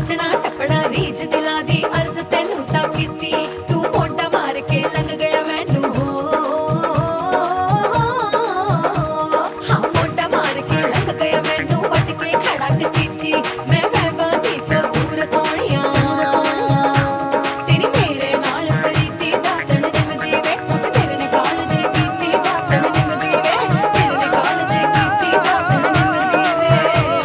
नचना टपना रीझ दिलां दी अर्ज तैनू तां कीती तू मोढा मार के लंघ गया मैनू हाँ मोढा मार के लंघ गया मैनू वट के खड़ा चीची मैं वैवा दी तो दूर सोहणिया तेरी मेरे नाल प्रीति दातन निमदी वे उत तेरे ने कालज कीती दातन निमदी वे तेरे ने कालज कीती दातन निमदी वे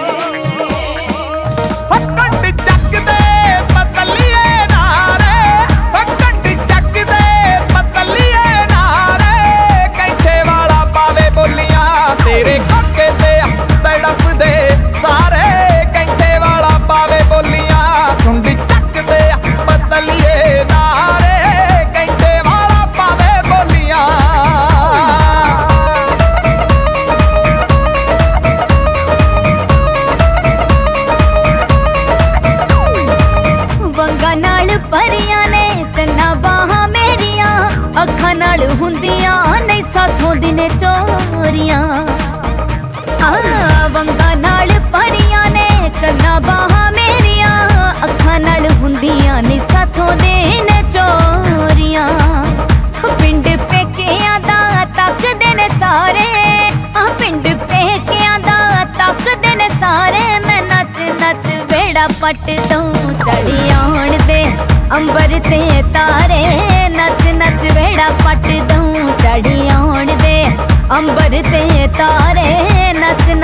तेरे काके ते तड़प दे सारे कंठे वाला पावे बोलियां झुंडी चक दे पतलिए नारे कंठे वाला पावे बोलियां वंगा नाल परियां ने तन्ना बाहां मेरियां अखां नाल हुंदियां नहीं साथों दिने चोरियां वंगा नाल परियां ने तन्ना बाहां मेरियां अखां नाल हुंदियां नहीं साथों दिन चोरियां पिंड पेकियां दा तकदे ने सारे पिंड पेकियां दा तकदे ने सारे मैं नच नच वेड़ा पट दूं चढ़ी आउण दे अंबर ते तारे नच नच वेड़ा पट दूं चढ़ी आउण दे अंबर ते तारे नच